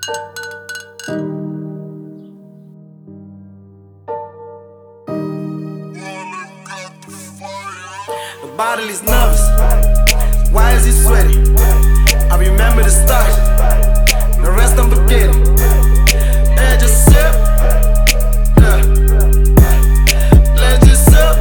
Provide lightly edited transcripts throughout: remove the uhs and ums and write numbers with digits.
The bottle is nervous. Why is he sweaty? I remember the start. The rest I'm forgetting. Yeah, just sip. Yeah. Let's just sip.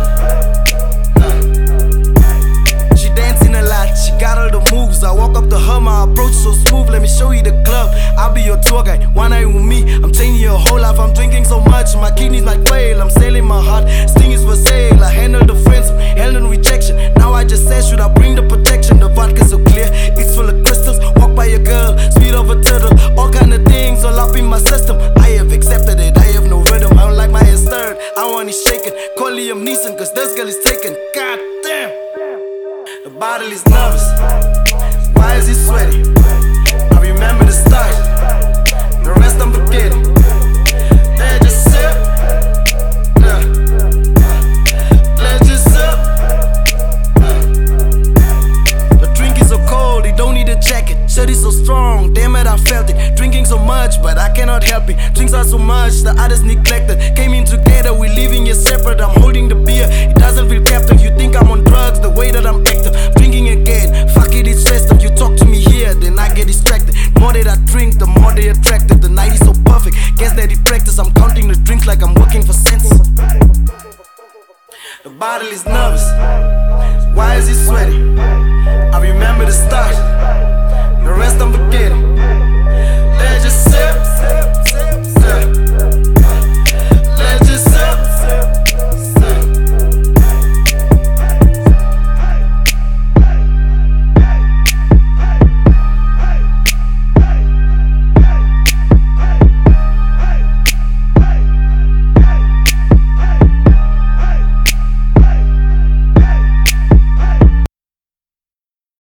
Yeah. She dancing a lot. She got all the moves. I walk up to her, my approach so smooth. Let me show you the club. I'll be your tour guide. One night with me, I'm changing your whole life. I'm drinking so much, my kidneys might fail. I'm selling my heart. Sting is for sale. I handle the friends, handle rejection. Now I just said, should I bring the protection? The vodka's so clear, it's full of crystals. Walk by your girl, speed of a turtle. All kind of things all up in my system. I have accepted it, I have no rhythm. I don't like my hair stirred, I want it shaken. Call Liam Neeson, cause this girl is taken. God damn. The bottle is nervous. Why is he sweaty? I remember the start. The rest I'm forgetting. Yeah, just sip. Yeah. Let's just sip. Yeah. The drink is so cold, it don't need a jacket. Shirt is so strong, damn it, I felt it. Drinking so much, but I cannot help it. Drinks are so much, the others neglected. Came in together, we leaving it separate. I'm holding the beer, it doesn't feel captive. You think I'm on drugs, the way that I'm active. Drinking again, fuck it, it's festive. You talk to me here, then I get distracted. More that I drink, the more they attracted. The night is so perfect, guess that it practice. I'm counting the drinks like I'm working for cents. The bottle is nervous. Why is he sweaty? I remember the start.